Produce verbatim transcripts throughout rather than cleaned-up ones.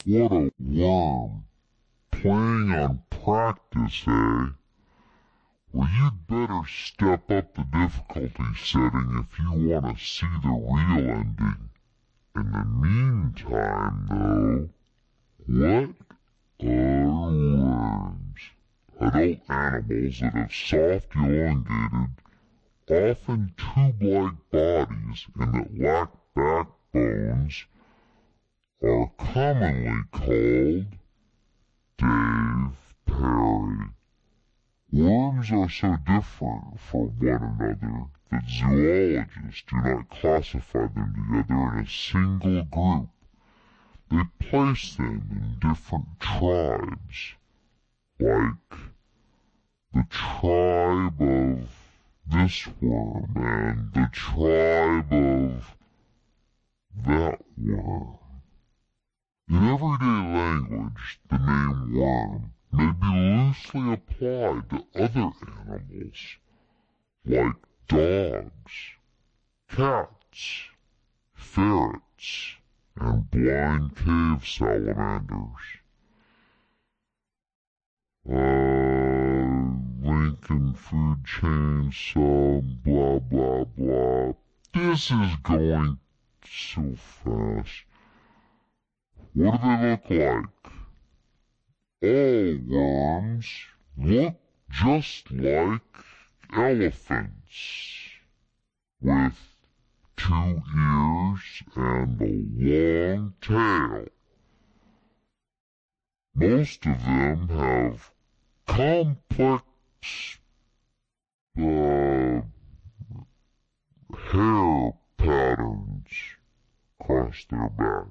What a worm. Playing on practice, eh? Well, you'd better step up the difficulty setting if you want to see the real ending. In the meantime, though, what are worms? Adult animals that have soft, elongated, often tube-like bodies and that lack backbones are commonly called Dave Perry. Worms are so different from one another that zoologists do not classify them together in a single group. They place them in different tribes, like the tribe of this worm and the tribe of that worm. In everyday language, the name worm may be loosely applied to other animals, like dogs, cats, ferrets, and blind cave salamanders. Uh, Lincoln food chain, some blah blah blah. This is going so fast. What do they look like? All worms look just like elephants, with two ears and a long tail. Most of them have complex uh, hair patterns across their back.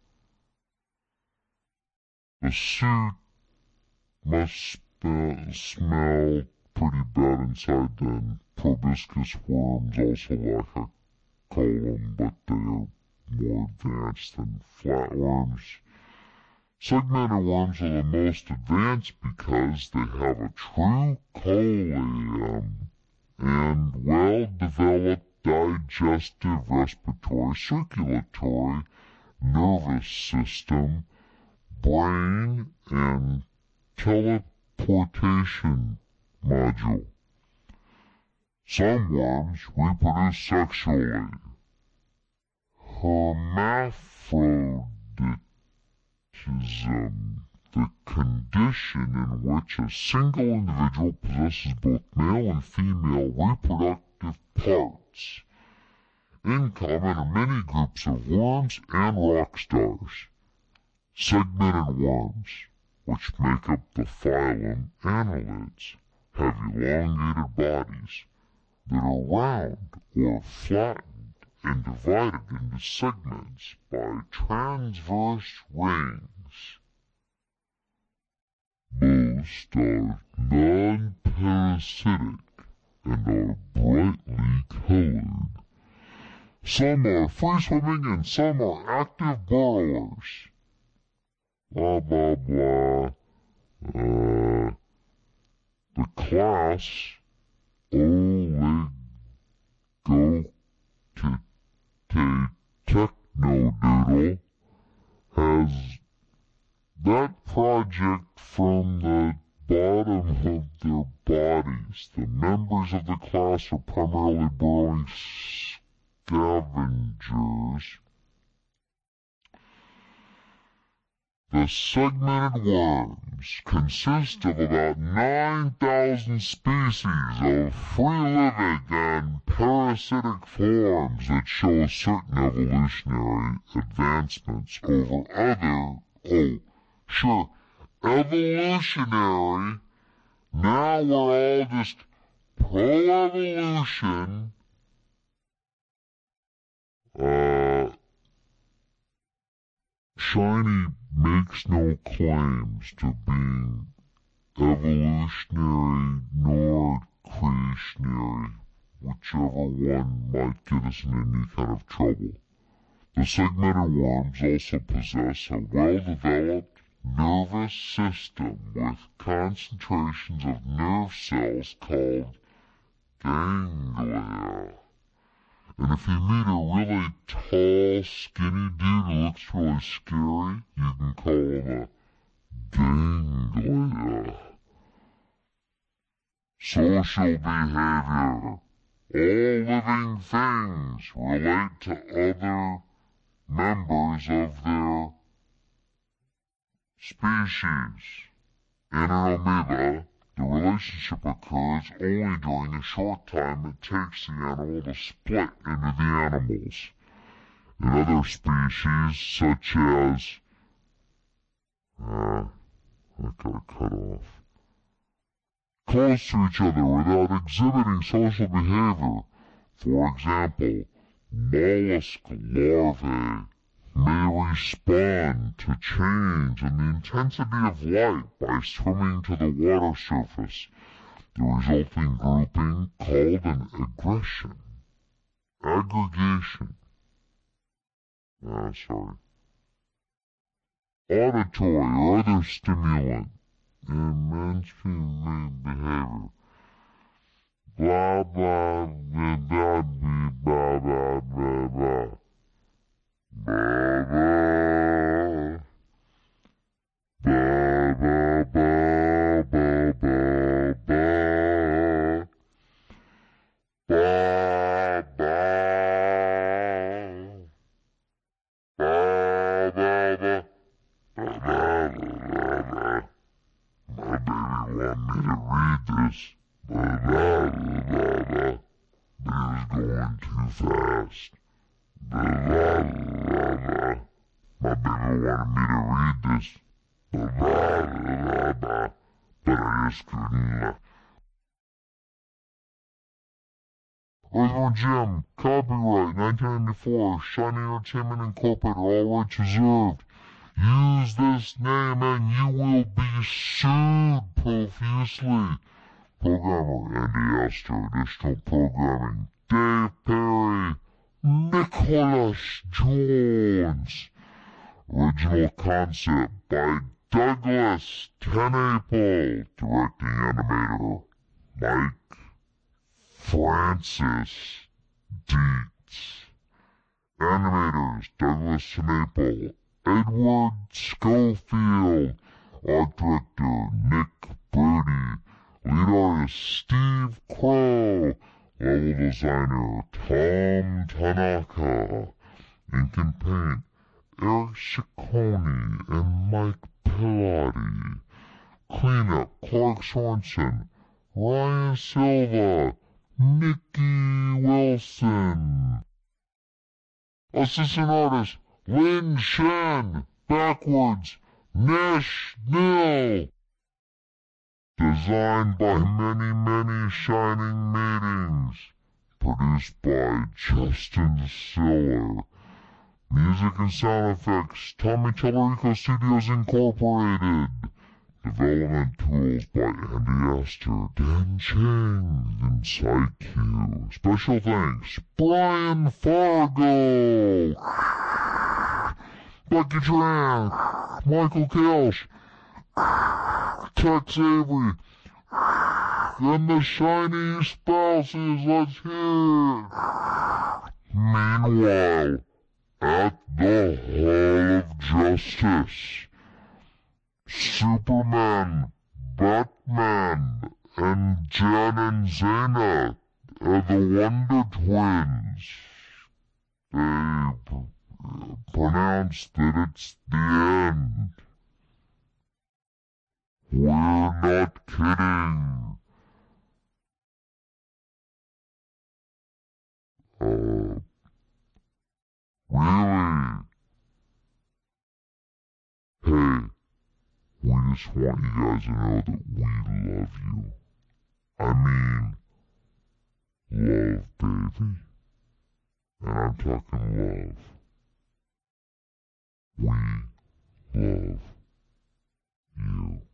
The suit must sp- smell pretty bad inside then. Proboscis worms also lack a colon, but they are more advanced than flatworms. Segmented worms are the most advanced because they have a true coelom and well-developed digestive, respiratory, circulatory, nervous system, brain, and teleportation module. Some worms reproduce sexually. Hermaphroditism, the condition in which a single individual possesses both male and female reproductive parts. In common are many groups of worms and rock stars. Segmented worms, which make up the phylum Annelids, have elongated bodies that are round or flattened and divided into segments by transverse rings. Most are non-parasitic and are brightly colored. Some are free-swimming and some are active burrowers. Blah, blah, blah. Uh, the class Oligotechnodoodle has that project from the bottom of their bodies. The members of the class are primarily burrowing scavengers. The segmented worms consist of about nine thousand species of free-living and parasitic forms that show certain evolutionary advancements over other, oh, sure, evolutionary. Now we're all just pro-evolution. Uh, Shiny makes no claims to being evolutionary nor creationary, whichever one might get us in any kind of trouble. The segmented worms also possess a well-developed nervous system with concentrations of nerve cells called ganglia. And if you meet a really tall, skinny dude who looks really scary, you can call them a ganglia. Social behavior. All living things relate to other members of their species. In an amoeba, the relationship occurs only during the short time it takes the animal to split into the animals. In other species, such as... Uh, I gotta cut off. Close to each other without exhibiting social behavior. For example, mollusk larvae may respond to change in the intensity of light by swimming to the water surface, the resulting grouping called an aggregation. Aggregation. Ah, sorry. Auditory or other stimulant in mainstream behavior. Blah, blah, blah, blah, blah, blah, blah, blah. Blah, blah. Blah, blah, blah, blah, blah, blah. Blah, blah. Blah, blah, blah. Blah, blah, blah, blah. My baby wanted me to read this. Blah, blah, blah, blah. But he was going too fast. Blah, blah, blah, blah. My baby wanted me to read this. Blah, blah, blah, blah. But I just couldn't. Uh... Original Jim, copyright nineteen ninety-four, Shiny Entertainment Incorporated, all rights reserved. Use this name and you will be sued profusely. Programmer Andy Astor, additional programming Dave Perry, Nicholas Jones. Original concept by Douglas TenNapel, directing animator Mike Francis Dietz. Animators Douglas TenNapel, Edward Schofield, art director Nick Brody, lead artist Steve Crow, level designer Tom Tanaka, ink and paint Eric Ciccone and Mike Pilati, cleanup Clark Sorensen, Ryan Silva, Nikki Wilson, assistant artist Lin Shen, backwards, Nesh Nil. Designed by Many Many Shining Meetings. Produced by Justin Siller. Music and sound effects, Tommy Tellerico Studios Incorporated. Development tools by Andy Astor, Dan Chang, and PsyQ. Special thanks, Brian Fargo. Becky Tran, Michael Kelsch, Tex Avery, and the shiny spouses. Let's hear it. Meanwhile, at the Hall of Justice, Superman, Batman, and Jan and Zena are the Wonder Twins. They uh, pronounce that it's the end. We're not kidding. Uh, really? Hey, we just want you guys to know that we love you. I mean, love, baby. And I'm talking love. We love you.